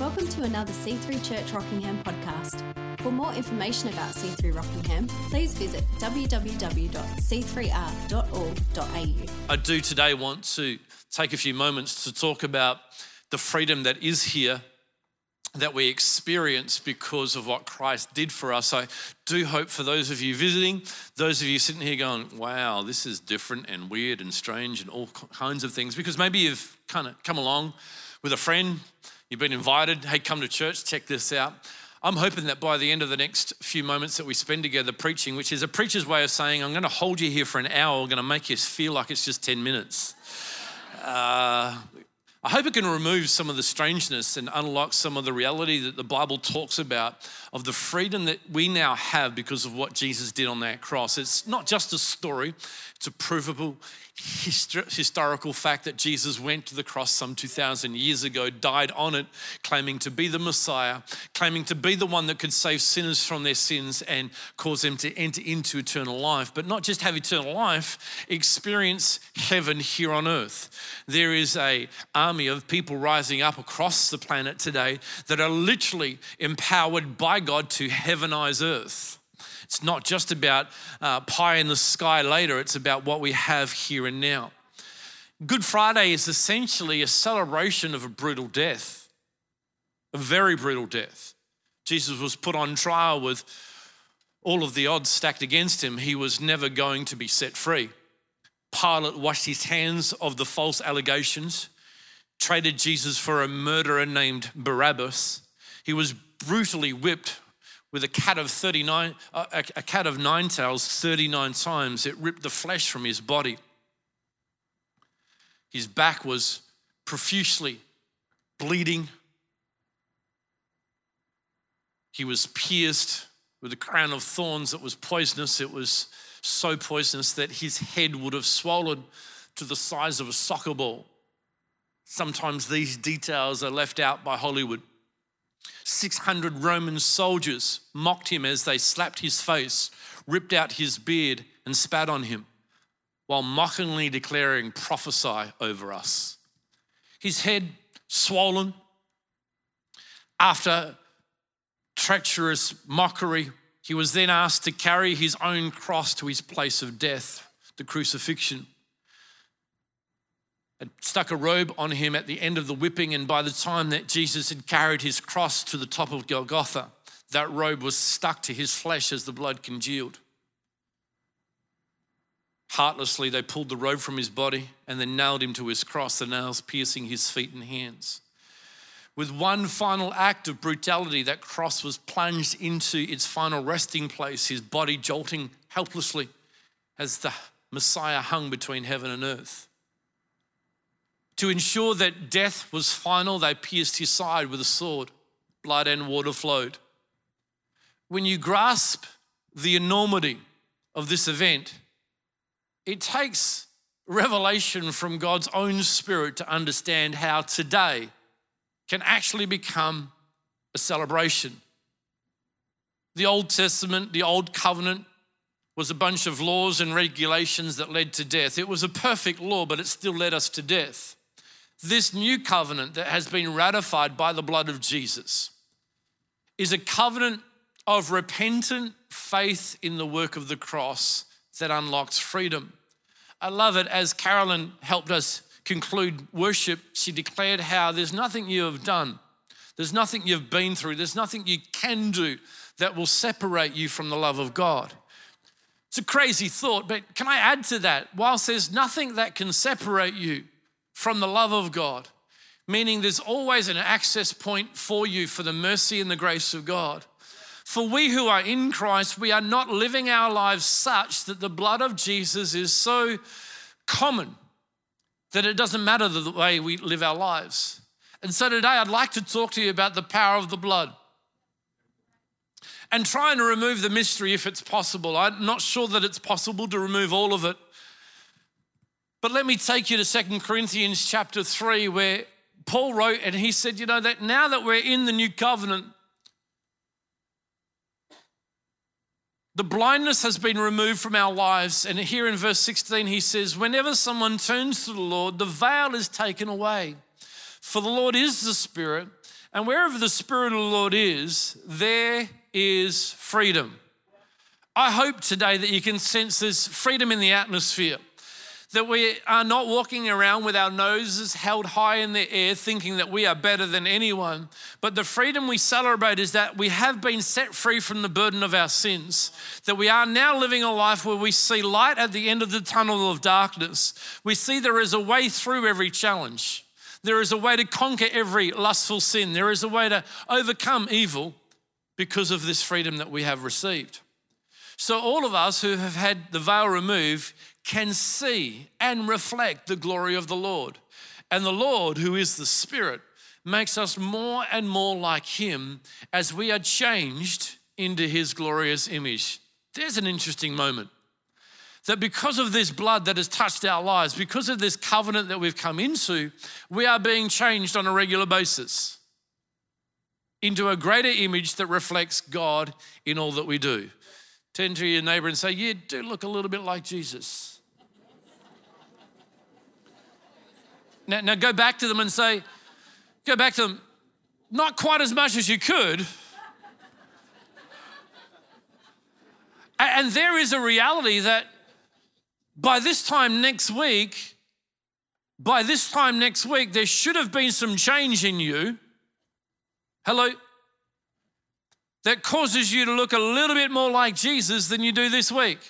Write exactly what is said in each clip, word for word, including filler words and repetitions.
Welcome to another C three Church Rockingham podcast. For more information about C three Rockingham, please visit w w w dot c three r dot org dot a u. I do today want to take a few moments to talk about the freedom that is here, that we experience because of what Christ did for us. I do hope for those of you visiting, those of you sitting here going, wow, this is different and weird and strange and all kinds of things, because maybe you've kind of come along with a friend, you've been invited, hey, come to church, check this out. I'm hoping that by the end of the next few moments that we spend together preaching, which is a preacher's way of saying, I'm going to hold you here for an hour, I'm going to make you feel like it's just ten minutes. Uh, I hope it can remove some of the strangeness and unlock some of the reality that the Bible talks about of the freedom that we now have because of what Jesus did on that cross. It's not just a story, it's a provable Histor- historical fact that Jesus went to the cross some two thousand years ago, died on it, claiming to be the Messiah, claiming to be the one that could save sinners from their sins and cause them to enter into eternal life. But not just have eternal life, experience heaven here on earth. There is an army of people rising up across the planet today that are literally empowered by God to heavenize earth. It's not just about uh, pie in the sky later, it's about what we have here and now. Good Friday is essentially a celebration of a brutal death, a very brutal death. Jesus was put on trial with all of the odds stacked against him. He was never going to be set free. Pilate washed his hands of the false allegations, traded Jesus for a murderer named Barabbas. He was brutally whipped with a cat of thirty-nine, a, a cat of nine tails thirty-nine times. It ripped the flesh from his body. His back was profusely bleeding. He was pierced with a crown of thorns that was poisonous. It was so poisonous that his head would have swollen to the size of a soccer ball. Sometimes these details are left out by Hollywood. six hundred Roman soldiers mocked him as they slapped his face, ripped out his beard and spat on him while mockingly declaring, prophesy over us. His head swollen. After treacherous mockery, he was then asked to carry his own cross to his place of death, the crucifixion. It stuck a robe on him at the end of the whipping, and by the time that Jesus had carried his cross to the top of Golgotha, that robe was stuck to his flesh as the blood congealed. Heartlessly, they pulled the robe from his body and then nailed him to his cross, the nails piercing his feet and hands. With one final act of brutality, that cross was plunged into its final resting place, his body jolting helplessly as the Messiah hung between heaven and earth. To ensure that death was final, they pierced his side with a sword. Blood and water flowed. When you grasp the enormity of this event, it takes revelation from God's own Spirit to understand how today can actually become a celebration. The Old Testament, the Old Covenant, was a bunch of laws and regulations that led to death. It was a perfect law, but it still led us to death. This new covenant that has been ratified by the blood of Jesus is a covenant of repentant faith in the work of the cross that unlocks freedom. I love it. As Carolyn helped us conclude worship, she declared how there's nothing you have done, there's nothing you've been through, there's nothing you can do that will separate you from the love of God. It's a crazy thought, but can I add to that? Whilst there's nothing that can separate you from the love of God, meaning there's always an access point for you for the mercy and the grace of God. For we who are in Christ, we are not living our lives such that the blood of Jesus is so common that it doesn't matter the way we live our lives. And so today I'd like to talk to you about the power of the blood and trying to remove the mystery if it's possible. I'm not sure that it's possible to remove all of it. But let me take you to Second Corinthians chapter three, where Paul wrote, and he said, you know, that now that we're in the new covenant, the blindness has been removed from our lives. And here in verse sixteen, he says, whenever someone turns to the Lord, the veil is taken away. For the Lord is the Spirit, And wherever the Spirit of the Lord is, there is freedom. I hope today that you can sense this freedom in the atmosphere, that we are not walking around with our noses held high in the air thinking that we are better than anyone. But the freedom we celebrate is that we have been set free from the burden of our sins, that we are now living a life where we see light at the end of the tunnel of darkness. We see there is a way through every challenge. There is a way to conquer every lustful sin. There is a way to overcome evil because of this freedom that we have received. So all of us who have had the veil removed can see and reflect the glory of the Lord. And the Lord, who is the Spirit, makes us more and more like him as we are changed into his glorious image. There's an interesting moment. That because of this blood that has touched our lives, because of this covenant that we've come into, we are being changed on a regular basis into a greater image that reflects God in all that we do. Turn to your neighbor and say, you do look a little bit like Jesus. Now, now go back to them and say, go back to them, not quite as much as you could. And there is a reality that by this time next week, by this time next week, there should have been some change in you. Hello? That causes you to look a little bit more like Jesus than you do this week.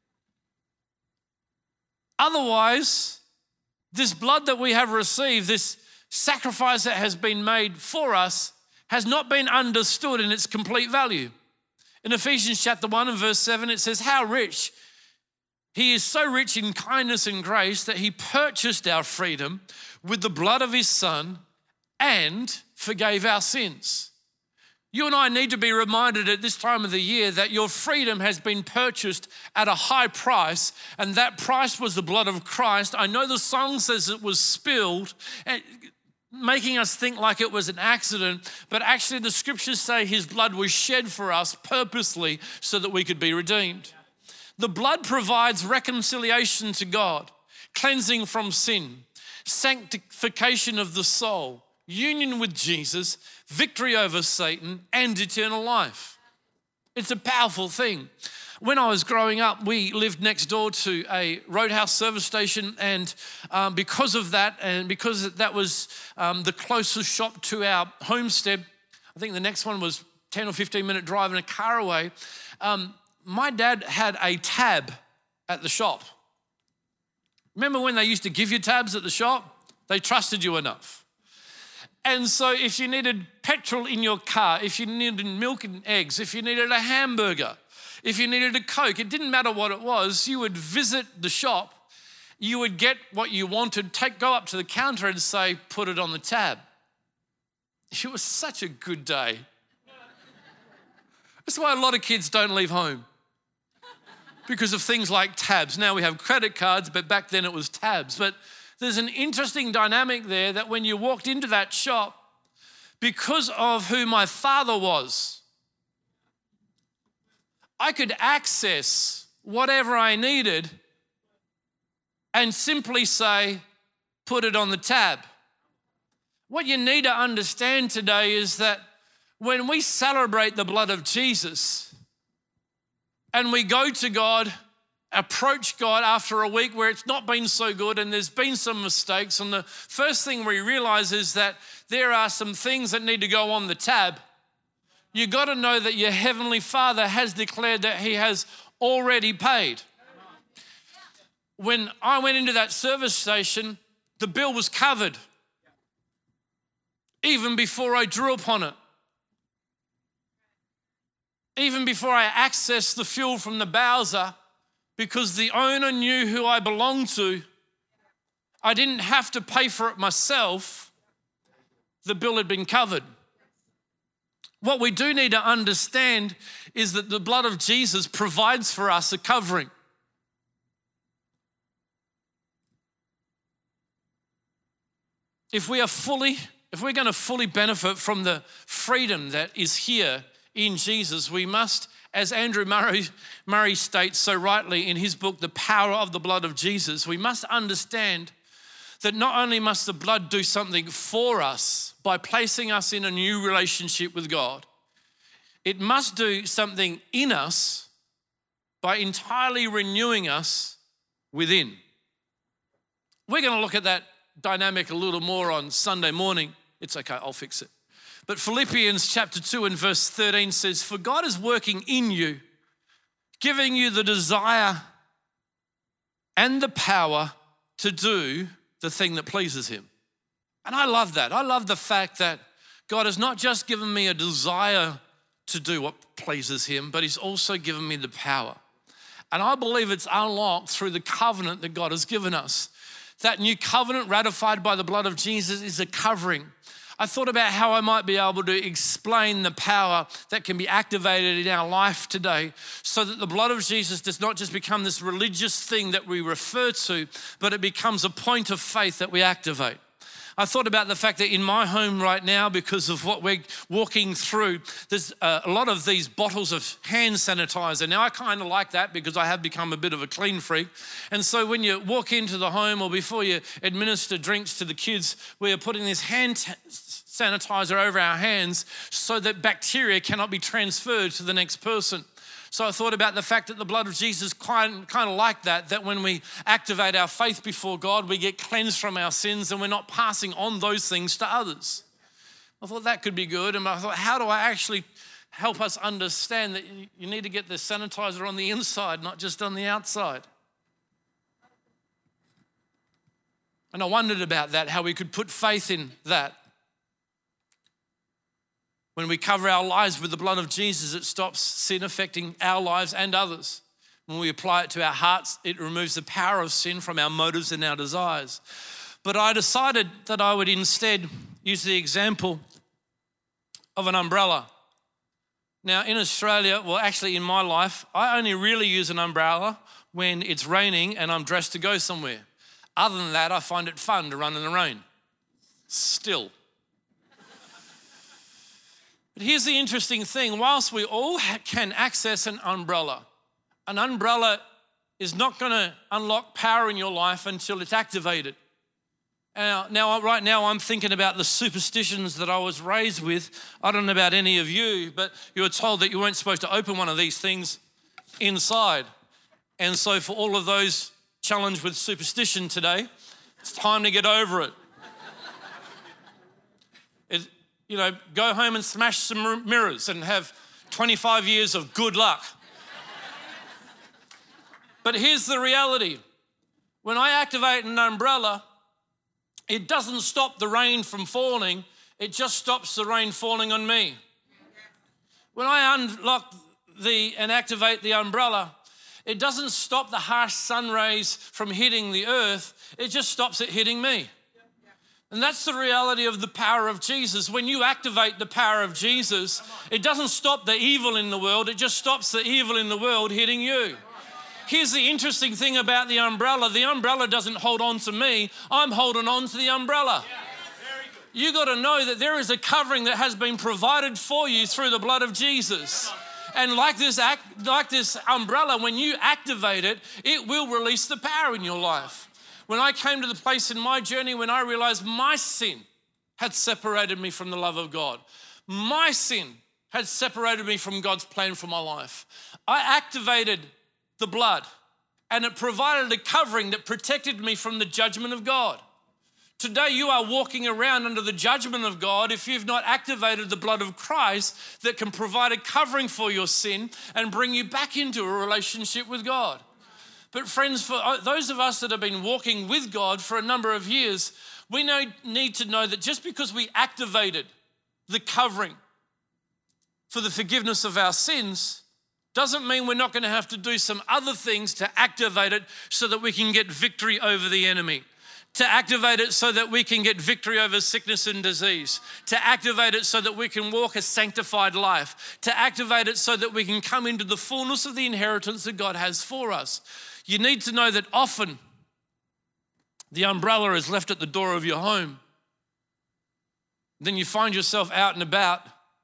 Otherwise, this blood that we have received, this sacrifice that has been made for us, has not been understood in its complete value. In Ephesians chapter one and verse seven, it says, how rich. He is so rich in kindness and grace that he purchased our freedom with the blood of his Son and forgave our sins. You and I need to be reminded at this time of the year that your freedom has been purchased at a high price, and that price was the blood of Christ. I know the song says it was spilled, making us think like it was an accident, but actually the scriptures say his blood was shed for us purposely so that we could be redeemed. The blood provides reconciliation to God, cleansing from sin, sanctification of the soul, union with Jesus, victory over Satan, and eternal life. It's a powerful thing. When I was growing up, we lived next door to a Roadhouse service station, and um, because of that, and because that was um, the closest shop to our homestead, I think the next one was ten or fifteen minute drive in a car away, um, my dad had a tab at the shop. Remember when they used to give you tabs at the shop? They trusted you enough. And so if you needed petrol in your car, if you needed milk and eggs, if you needed a hamburger, if you needed a Coke, it didn't matter what it was, you would visit the shop, you would get what you wanted, take, go up to the counter and say, put it on the tab. It was such a good day. That's why a lot of kids don't leave home, because of things like tabs. Now we have credit cards, but back then it was tabs. But there's an interesting dynamic there that when you walked into that shop, because of who my father was, I could access whatever I needed and simply say, put it on the tab. What you need to understand today is that when we celebrate the blood of Jesus and we go to God, approach God after a week where it's not been so good and there's been some mistakes, and the first thing we realize is that there are some things that need to go on the tab, you got to know that your Heavenly Father has declared that he has already paid. When I went into that service station, the bill was covered even before I drew upon it. Even before I accessed the fuel from the Bowser, because the owner knew who I belonged to, I didn't have to pay for it myself. The bill had been covered. What we do need to understand is that the blood of Jesus provides for us a covering. If we are fully, if we're going to fully benefit from the freedom that is here in Jesus, we must, as Andrew Murray, Murray states so rightly in his book, The Power of the Blood of Jesus, we must understand that not only must the blood do something for us by placing us in a new relationship with God, it must do something in us by entirely renewing us within. We're going to look at that dynamic a little more on Sunday morning. It's okay, I'll fix it. But Philippians chapter two and verse thirteen says, "For God is working in you, giving you the desire and the power to do the thing that pleases him." And I love that. I love the fact that God has not just given me a desire to do what pleases him, but he's also given me the power. And I believe it's unlocked through the covenant that God has given us. That new covenant ratified by the blood of Jesus is a covering. I thought about how I might be able to explain the power that can be activated in our life today so that the blood of Jesus does not just become this religious thing that we refer to, but it becomes a point of faith that we activate. I thought about the fact that in my home right now, because of what we're walking through, there's a lot of these bottles of hand sanitizer. Now, I kind of like that because I have become a bit of a clean freak. And so when you walk into the home or before you administer drinks to the kids, we are putting this hand t- sanitizer over our hands so that bacteria cannot be transferred to the next person. So I thought about the fact that the blood of Jesus kind, kind of like that, that when we activate our faith before God, we get cleansed from our sins and we're not passing on those things to others. I thought that could be good. And I thought, how do I actually help us understand that you need to get the sanitizer on the inside, not just on the outside? And I wondered about that, how we could put faith in that. When we cover our lives with the blood of Jesus, it stops sin affecting our lives and others. When we apply it to our hearts, it removes the power of sin from our motives and our desires. But I decided that I would instead use the example of an umbrella. Now in Australia, well actually in my life, I only really use an umbrella when it's raining and I'm dressed to go somewhere. Other than that, I find it fun to run in the rain. Still. But here's the interesting thing. Whilst we all ha- can access an umbrella, an umbrella is not going to unlock power in your life until it's activated. Now, now, right now, I'm thinking about the superstitions that I was raised with. I don't know about any of you, but you were told that you weren't supposed to open one of these things inside. And so for all of those challenged with superstition today, it's time to get over it. it You know, go home and smash some mirrors and have twenty-five years of good luck. But here's the reality. When I activate an umbrella, it doesn't stop the rain from falling. It just stops the rain falling on me. When I unlock the and activate the umbrella, it doesn't stop the harsh sun rays from hitting the earth. It just stops it hitting me. And that's the reality of the power of Jesus. When you activate the power of Jesus, it doesn't stop the evil in the world. It just stops the evil in the world hitting you. Here's the interesting thing about the umbrella. The umbrella doesn't hold on to me. I'm holding on to the umbrella. You got to know that there is a covering that has been provided for you through the blood of Jesus. And like this, act, like this umbrella, when you activate it, it will release the power in your life. When I came to the place in my journey when I realized my sin had separated me from the love of God. My sin had separated me from God's plan for my life. I activated the blood and it provided a covering that protected me from the judgment of God. Today you are walking around under the judgment of God if you've not activated the blood of Christ that can provide a covering for your sin and bring you back into a relationship with God. But friends, for those of us that have been walking with God for a number of years, we know, need to know that just because we activated the covering for the forgiveness of our sins doesn't mean we're not going to have to do some other things to activate it so that we can get victory over the enemy. To activate it so that we can get victory over sickness and disease. To activate it so that we can walk a sanctified life. To activate it so that we can come into the fullness of the inheritance that God has for us. You need to know that often the umbrella is left at the door of your home. Then you find yourself out and about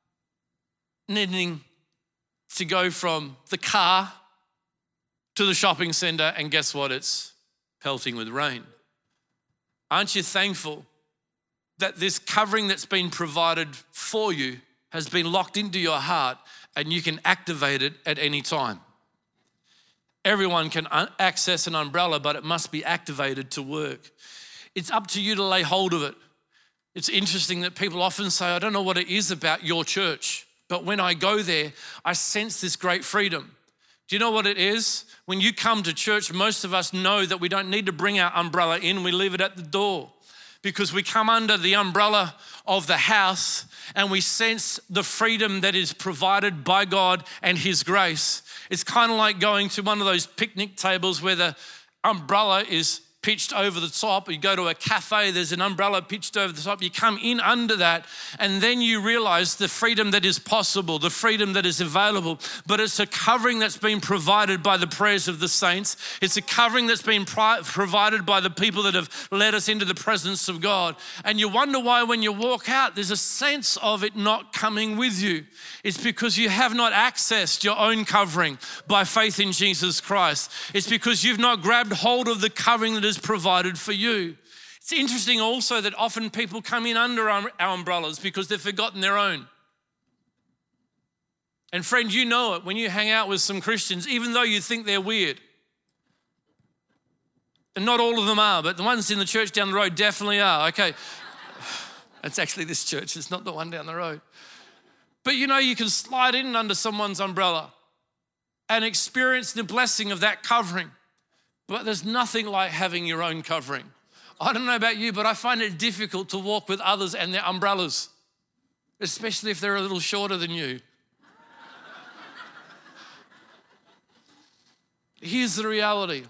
needing to go from the car to the shopping centre, and guess what? It's pelting with rain. Aren't you thankful that this covering that's been provided for you has been locked into your heart and you can activate it at any time? Everyone can access an umbrella, but it must be activated to work. It's up to you to lay hold of it. It's interesting that people often say, I don't know what it is about your church, but when I go there, I sense this great freedom. Do you know what it is? When you come to church, most of us know that we don't need to bring our umbrella in, we leave it at the door, because we come under the umbrella of the house and we sense the freedom that is provided by God and His grace. It's kind of like going to one of those picnic tables where the umbrella is pitched over the top. You go to a cafe, there's an umbrella pitched over the top. You come in under that, and then you realize the freedom that is possible, the freedom that is available. But it's a covering that's been provided by the prayers of the saints. It's a covering that's been pri- provided by the people that have led us into the presence of God. And you wonder why when you walk out, there's a sense of it not coming with you. It's because you have not accessed your own covering by faith in Jesus Christ. It's because you've not grabbed hold of the covering that is provided for you. It's interesting also that often people come in under our, our umbrellas because they've forgotten their own. And friend, you know it when you hang out with some Christians, even though you think they're weird. And not all of them are, but the ones in the church down the road definitely are. Okay, that's actually this church, it's not the one down the road. But you know, you can slide in under someone's umbrella and experience the blessing of that covering. But there's nothing like having your own covering. I don't know about you, but I find it difficult to walk with others and their umbrellas, especially if they're a little shorter than you. Here's the reality.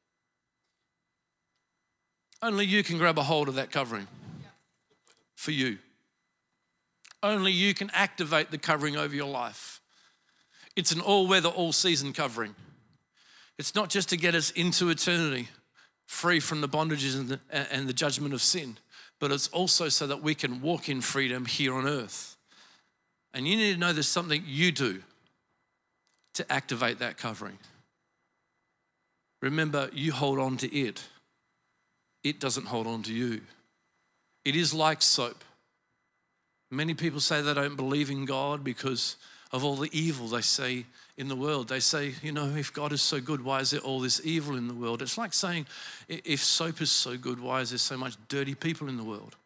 Only you can grab a hold of that covering for you. Only you can activate the covering over your life. It's an all-weather, all-season covering. It's not just to get us into eternity, free from the bondages and the, and the judgment of sin, but it's also so that we can walk in freedom here on earth. And you need to know there's something you do to activate that covering. Remember, you hold on to it. It doesn't hold on to you. It is like soap. Many people say they don't believe in God because of all the evil they see in the world. They say, you know, if God is so good, why is there all this evil in the world? It's like saying, if soap is so good, why is there so much dirty people in the world?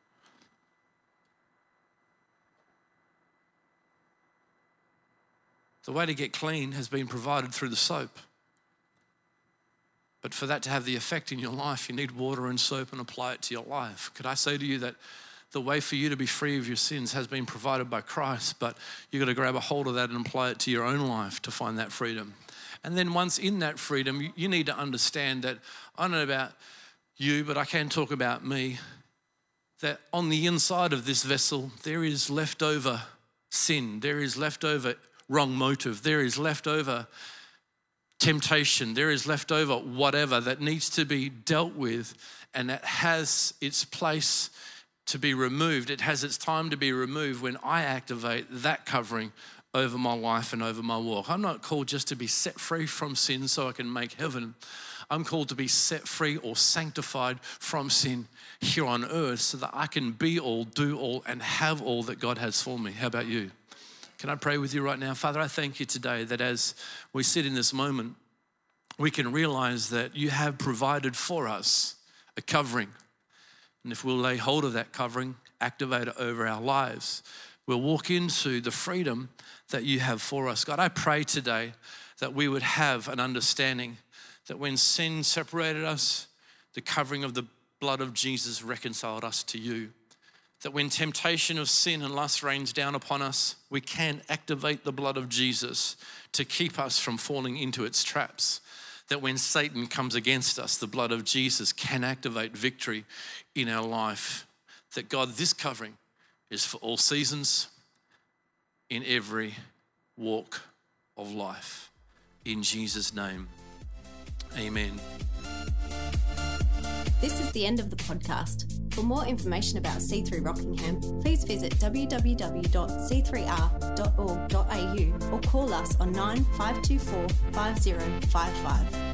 The way to get clean has been provided through the soap. But for that to have the effect in your life, you need water and soap and apply it to your life. Could I say to you that the way for you to be free of your sins has been provided by Christ, but you've got to grab a hold of that and apply it to your own life to find that freedom. And then once in that freedom, you need to understand that, I don't know about you, but I can talk about me, that on the inside of this vessel, there is leftover sin, there is leftover wrong motive, there is leftover temptation, there is leftover whatever that needs to be dealt with, and it has its place to be removed. It has its time to be removed when I activate that covering over my life and over my walk. I'm not called just to be set free from sin so I can make heaven. I'm called to be set free or sanctified from sin here on earth so that I can be all, do all, and have all that God has for me. How about you? Can I pray with you right now? Father, I thank you today that as we sit in this moment, we can realize that you have provided for us a covering. And if we'll lay hold of that covering, activate it over our lives, we'll walk into the freedom that you have for us. God, I pray today that we would have an understanding that when sin separated us, the covering of the blood of Jesus reconciled us to you. That when temptation of sin and lust rains down upon us, we can activate the blood of Jesus to keep us from falling into its traps. That when Satan comes against us, the blood of Jesus can activate victory in our life. That God, this covering is for all seasons, in every walk of life. In Jesus' name, amen. This is the end of the podcast. For more information about C three Rockingham, please visit w w w dot c three r dot org dot a u or call us on nine five two four five zero five five.